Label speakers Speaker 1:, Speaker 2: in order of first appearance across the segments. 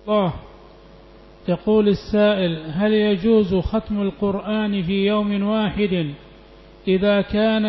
Speaker 1: الله. يقول السائل: هل يجوز ختم القرآن في يوم واحد إذا كان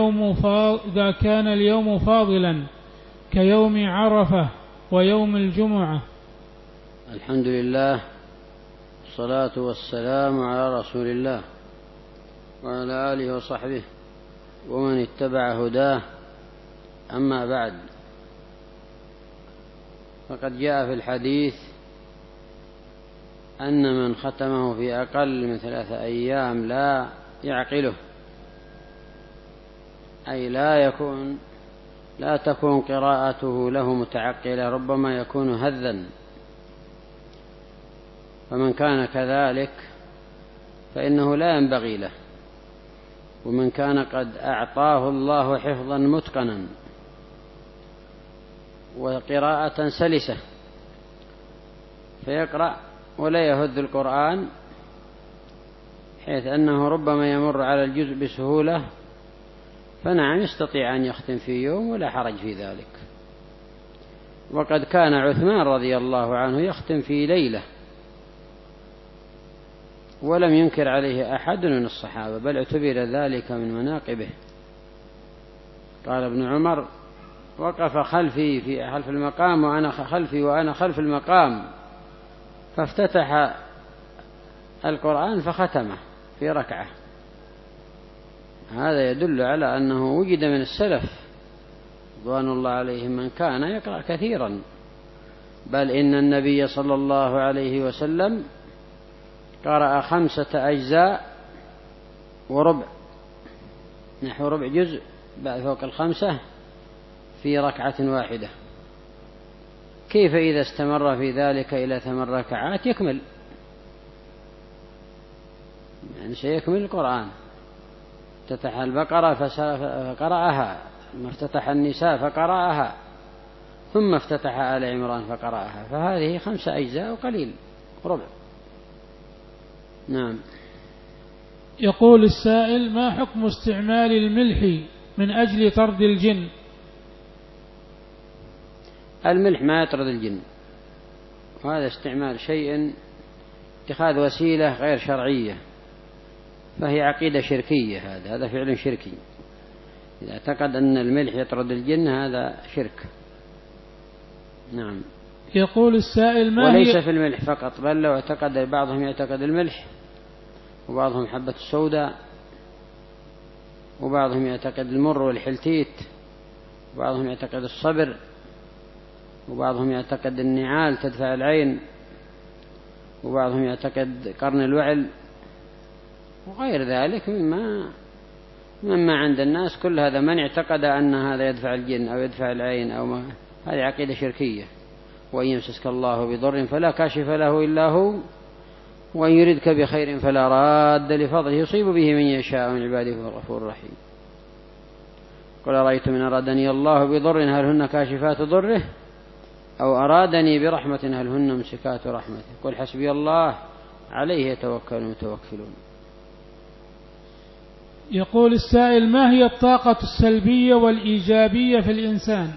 Speaker 1: اليوم فاضلا كيوم عرفة ويوم الجمعة؟
Speaker 2: الحمد لله، الصلاة والسلام على رسول الله وعلى آله وصحبه ومن اتبع هداه. أما بعد، فقد جاء في الحديث أن من ختمه في أقل من 3 أيام لا يعقله، أي لا تكون قراءته له متعقلة، ربما يكون هذا. فمن كان كذلك فإنه لا ينبغي له. ومن كان قد أعطاه الله حفظا متقنا وقراءة سلسة فيقرأ ولا يهذ القرآن، حيث أنه ربما يمر على الجزء بسهولة، فنعم يستطيع أن يختم في يوم ولا حرج في ذلك. وقد كان عثمان رضي الله عنه يختم في ليلة ولم ينكر عليه أحد من الصحابة، بل اعتبر ذلك من مناقبه. قال ابن عمر: وقف خلفي في خلف المقام وأنا خلف المقام، فافتتح القرآن فختمه في ركعة. هذا يدل على أنه وجد من السلف رضوان الله عليهم من كان يقرأ كثيرا، بل إن النبي صلى الله عليه وسلم قرأ 5 أجزاء وربع، نحو ربع جزء بعد فوق 5 في ركعة واحدة. كيف إذا استمر في ذلك إلى 8 ركعات يكمل؟ يعني سيكمل القرآن. افتتح البقرة فقرأها، ثم افتتح النساء فقرأها، ثم افتتح آل عمران فقرأها، فهذه 5 أجزاء وقليل ربع. نعم.
Speaker 1: يقول السائل: ما حكم استعمال الملح من أجل طرد الجن؟
Speaker 2: الملح ما يطرد الجن، وهذا استعمال شيء، اتخاذ وسيلة غير شرعية، فهي عقيدة شركية. هذا فعل شركي. إذا اعتقد أن الملح يطرد الجن هذا شرك. نعم.
Speaker 1: يقول السائل:
Speaker 2: وليس في الملح فقط، بل لو اعتقد، بعضهم يعتقد الملح، وبعضهم حبة السوداء، وبعضهم يعتقد المر والحلتيت، وبعضهم يعتقد الصبر، وبعضهم يعتقد النعال تدفع العين، وبعضهم يعتقد قرن الوعل، وغير ذلك مما عند الناس. كل هذا من اعتقد أن هذا يدفع الجن أو يدفع العين هذه عقيدة شركية. وإن يمسسك الله بضر فلا كاشف له إلا هو، وإن يردك بخير فلا راد لفضله يصيب به من يشاء من عباده وهو الغفور الرحيم. قل أرأيتم إن أرادني الله بضر هل هن كاشفات ضره، أو أرادني برحمة هل هن ممسكات رحمته، قل حسبي الله عليه يتوكل المتوكلون.
Speaker 1: يقول السائل: ما هي الطاقة السلبية والإيجابية في الإنسان؟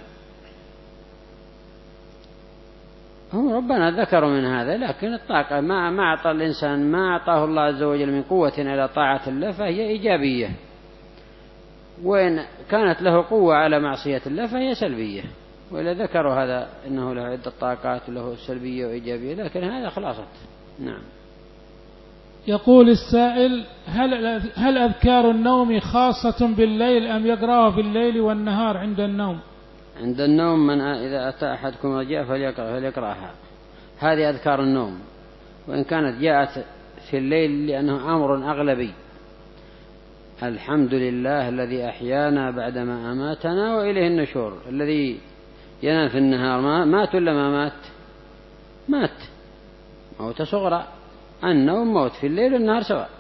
Speaker 2: هم ربنا ذكروا من هذا، لكن الطاقة ما أعطى الإنسان ما أعطاه الله عز وجل من قوة على طاعة الله فهي إيجابية، وإن كانت له قوة على معصية الله فهي سلبية. وإلا ذكروا هذا أنه له عدة طاقات له سلبية وإيجابية، لكن هذا خلاصة. نعم.
Speaker 1: يقول السائل: هل أذكار النوم خاصة بالليل أم يقرأها في الليل والنهار عند النوم؟
Speaker 2: عند النوم، من إذا أتى أحدكم رجاء فليقرأها. هذه أذكار النوم، وإن كانت جاءت في الليل لأنه أمر أغلبي. الحمد لله الذي أحيانا بعدما أماتنا وإليه النشور. الذي ينام في النهار مات ولا ما مات موت صغرى. النوم موت في الليل والنهار سواء.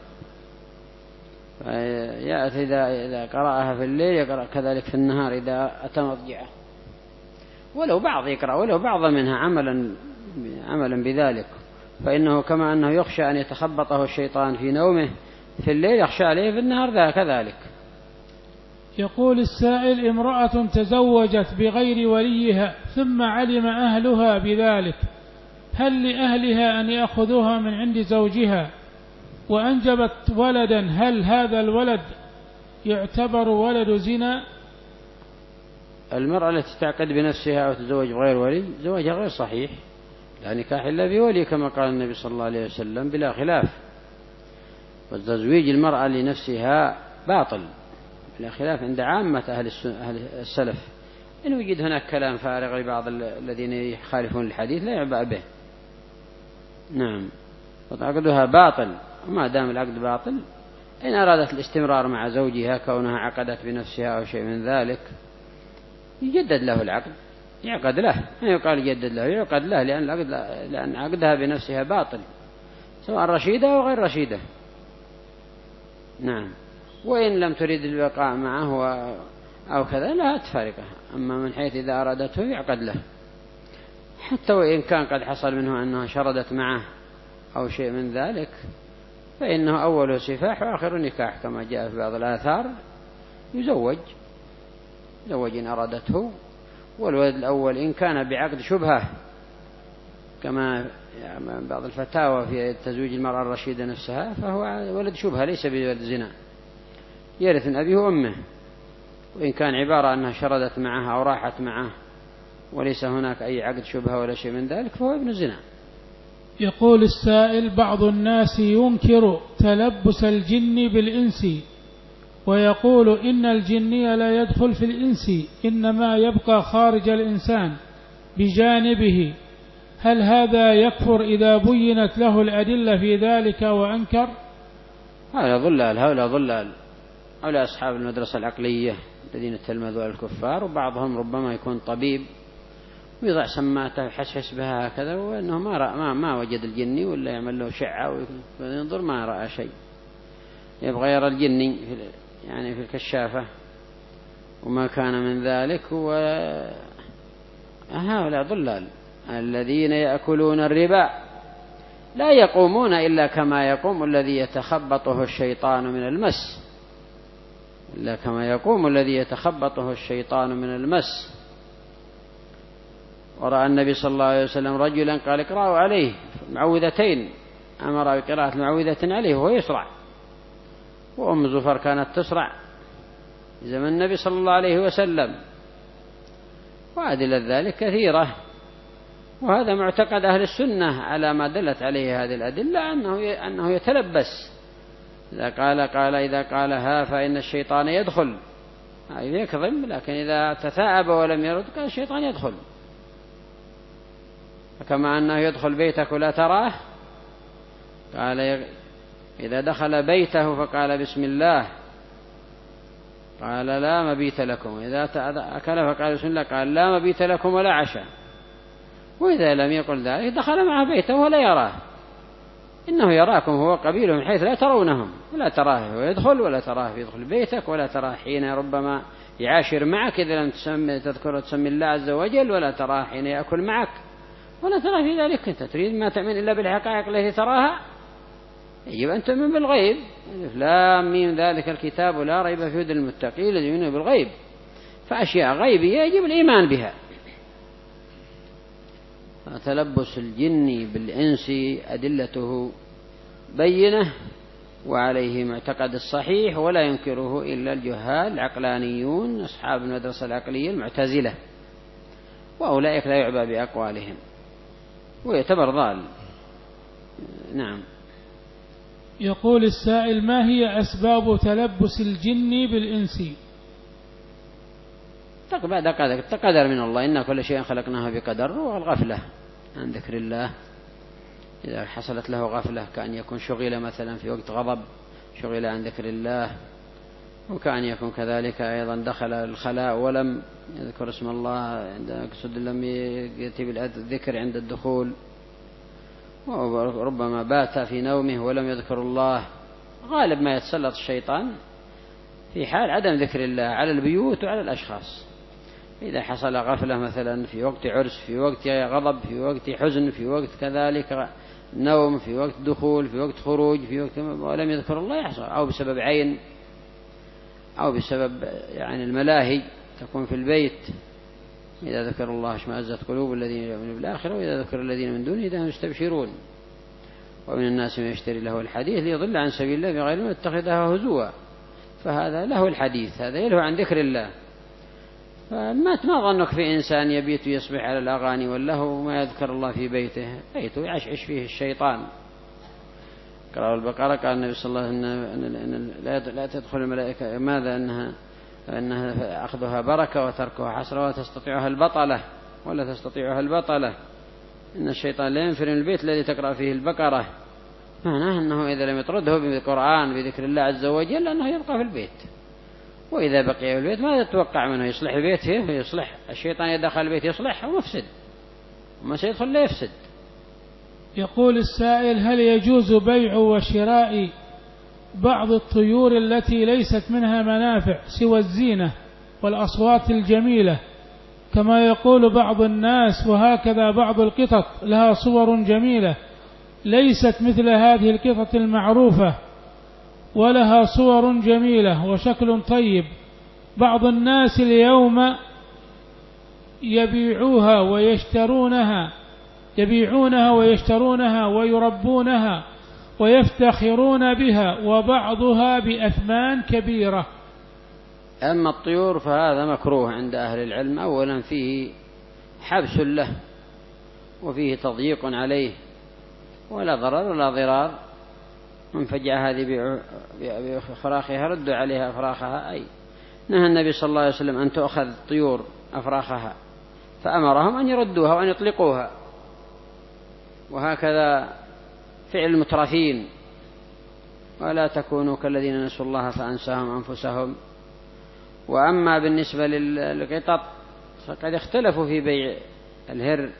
Speaker 2: يأتي إذا قرأها في الليل يقرأ كذلك في النهار إذا أتى مضجعه، ولو بعض يقرأ ولو بعض منها عملا بذلك، فإنه كما أنه يخشى أن يتخبطه الشيطان في نومه في الليل يخشى عليه في النهار كذلك.
Speaker 1: يقول السائل: امرأة تزوجت بغير وليها ثم علم أهلها بذلك، هل لأهلها أن يأخذوها من عند زوجها وأنجبت ولدا هل هذا الولد يعتبر ولد زنا؟
Speaker 2: المرأة التي تعقد بنفسها أو تزوج بغير ولي زواجها غير صحيح، لا نكاح إلا بولي كما قال النبي صلى الله عليه وسلم بلا خلاف. وتزويج المرأة لنفسها باطل بلا خلاف عند عامة أهل السلف. إن وجد هناك كلام فارغ لبعض الذين يخالفون الحديث لا يعبأ به. نعم، وعقدها باطل، وما دام العقد باطل إن أرادت الاستمرار مع زوجها كونها عقدت بنفسها أو شيء من ذلك يجدد له العقد، يعقد له، ما يقال يجدد له، يعقد له، لأن عقدها بنفسها باطل سواء رشيدة أو غير رشيدة. نعم، وإن لم تريد البقاء معه أو كذا لا تفارقه، أما من حيث إذا أرادته يعقد له، حتى وإن كان قد حصل منه أنها شردت معه أو شيء من ذلك فإنه أوله سفاح وآخر نكاح كما جاء في بعض الآثار، يزوج إن أرادته. والولد الأول إن كان بعقد شبهة كما بعض الفتاوى في تزويج المرأة الرشيدة نفسها فهو ولد شبهة ليس بولد زنا، يرث من أبيه وأمه. وإن كان عبارة أنها شردت معه أو راحت معه وليس هناك أي عقد شبهة ولا شيء من ذلك فهو ابن زنا.
Speaker 1: يقول السائل: بعض الناس ينكر تلبس الجن بالإنس ويقول إن الجني لا يدخل في الإنس إنما يبقى خارج الإنسان بجانبه، هل هذا يكفر إذا بينت له الأدلة في ذلك وأنكر؟
Speaker 2: هؤلاء ضلال، هؤلاء أصحاب المدرسة العقلية الذين تلمذوا الكفار، وبعضهم ربما يكون طبيب ويضع سماته ويحسس بها هكذا وأنه ما وجد الجني ولا يعمل له شعة وينظر ما رأى شيء، يبغى يرى الجني يعني في الكشافة وما كان من ذلك. هؤلاء ضلال الذين يأكلون الربا لا يقومون إلا كما يقوم الذي يتخبطه الشيطان من المس، إلا كما يقوم الذي يتخبطه الشيطان من المس. ورأى النبي صلى الله عليه وسلم رجلا قال اقرأوا عليه معوذتين، أمر بقراءة معوذة عليه وهو يسرع، وأم زفر كانت تسرع زمن النبي صلى الله عليه وسلم، وأدلة ذلك كثيرة. وهذا معتقد أهل السنة على ما دلت عليه هذه الأدلة أنه يتلبس، إذا قالها فإن الشيطان يدخل يكظم، لكن إذا تثاءب ولم يرد قال الشيطان يدخل. كما أنه يدخل بيتك ولا تراه، قال إذا دخل بيته فقال بسم الله قال لا مبيت لكم، إذا أكل فقال بسم الله قال لا مبيت لكم ولا عشاء. وإذا لم يقل ذلك دخل معه بيته ولا يراه، إنه يراكم هو قبيله من حيث لا ترونهم، ولا تراه ويدخل ولا تراه يدخل بيتك، ولا تراه حين ربما يعاشر معك إذا لم تذكر تسمي الله عز وجل، ولا تراه حين يأكل معك، ولا تراه في ذلك. أنت تريد ما تؤمن إلا بالحقائق التي تراها، يجب أن تؤمن بالغيب. لا ميم ذلك الكتاب لا ريب فيه هدى للمتقين الذين يؤمنون بالغيب، فأشياء غيبية يجب الإيمان بها. تلبس الجن بالإنس أدلته بينة وعليه معتقد الصحيح، ولا ينكره إلا الجهال العقلانيون أصحاب المدرسة العقلية المعتزلة، وأولئك لا يعبأ بأقوالهم ويعتبر ضال. نعم.
Speaker 1: يقول السائل: ما هي أسباب تلبس الجن بالإنس؟
Speaker 2: قدر من الله، إن كل شيء خلقناه بقدر. والغفلة عن ذكر الله إذا حصلت له غفلة كأن يكون شغل مثلا في وقت غضب شغل عن ذكر الله، وكأن يكون كذلك أيضا دخل الخلاء ولم يذكر اسم الله يقصد لم يأتي بالذكر عند الدخول، وربما بات في نومه ولم يذكر الله. غالب ما يتسلط الشيطان في حال عدم ذكر الله على البيوت وعلى الأشخاص. إذا حصل غفلة مثلا في وقت عرس، في وقت غضب، في وقت حزن، في وقت كذلك نوم، في وقت دخول، في وقت خروج، في وقت ولم يذكر الله يحصل، أو بسبب عين، أو بسبب يعني الملاهي تكون في البيت إذا ذكر الله اشمأزت قلوب الذين يؤمنون بالآخرة وإذا ذكر الذين من دونه إذا هم يستبشرون. ومن الناس من يشتري له الحديث ليضل عن سبيل الله بغير ما يتخذها هزوا، فهذا له الحديث، هذا يلهو عن ذكر الله. فما ظنك في إنسان يبيت يصبح على الأغاني واللهو ما يذكر الله في بيته، بيته يعشعش فيه الشيطان. قرأوا البقرة قال النبي صلى الله عليه وسلم لا تدخل الملائكة، ماذا أنها أخذها بركة وتركها حسرة ولا تستطيعها البطلة. إن الشيطان لا ينفر من البيت الذي تقرأ فيه البقرة، معناه أنه إذا لم يطرده بالقرآن بذكر الله عز وجل أنه يبقى في البيت، وإذا بقي في البيت ماذا تتوقع منه؟ يصلح البيت يصلح، الشيطان يدخل البيت يصلح ومفسد، وما سيدخل لا يفسد.
Speaker 1: يقول السائل: هل يجوز بيع وشراء بعض الطيور التي ليست منها منافع سوى الزينة والأصوات الجميلة كما يقول بعض الناس، وهكذا بعض القطط لها صور جميلة ليست مثل هذه القطط المعروفة ولها صور جميلة وشكل طيب، بعض الناس اليوم يبيعونها ويشترونها ويربونها ويفتخرون بها، وبعضها بأثمان كبيرة.
Speaker 2: أما الطيور فهذا مكروه عند أهل العلم، أولا فيه حبس له وفيه تضييق عليه، ولا ضرر ولا ضرار. من فجأة هذه بأفراخها ردوا عليها أفراخها، أي نهى النبي صلى الله عليه وسلم أن تؤخذ الطيور أفراخها، فأمرهم أن يردوها وأن يطلقوها. وهكذا فعل المترفين، ولا تكونوا كالذين نسوا الله فأنساهم أنفسهم. وأما بالنسبة للقطط فقد اختلفوا في بيع الهر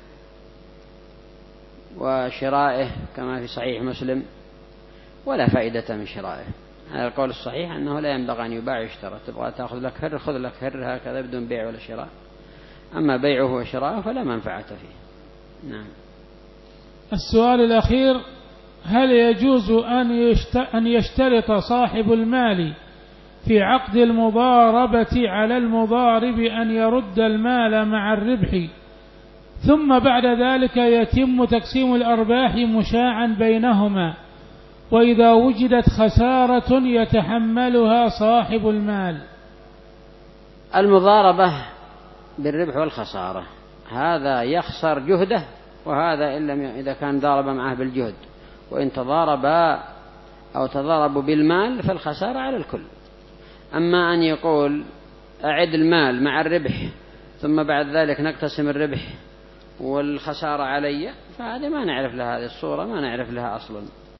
Speaker 2: وشرائه كما في صحيح مسلم، ولا فائدة من شرائه. هذا القول الصحيح أنه لا ينبغي أن يباع ويشترى، تبغى تأخذ لك هر خذ لك هر هكذا بدون بيع ولا شراء، أما بيعه وشراءه فلا منفعة فيه. نعم.
Speaker 1: السؤال الأخير: هل يجوز أن يشترط صاحب المال في عقد المضاربة على المضارب أن يرد المال مع الربح، ثم بعد ذلك يتم تقسيم الأرباح مشاعا بينهما، وإذا وجدت خسارة يتحملها صاحب المال؟
Speaker 2: المضاربة بالربح والخسارة، هذا يخسر جهده، وهذا إذا كان ضارب معه بالجهد. وإن تضاربا أو تضاربوا بالمال فالخسارة على الكل. أما أن يقول أعد المال مع الربح ثم بعد ذلك نقتسم الربح والخسارة علي، فهذا ما نعرف لها، هذه الصورة ما نعرف لها أصلا.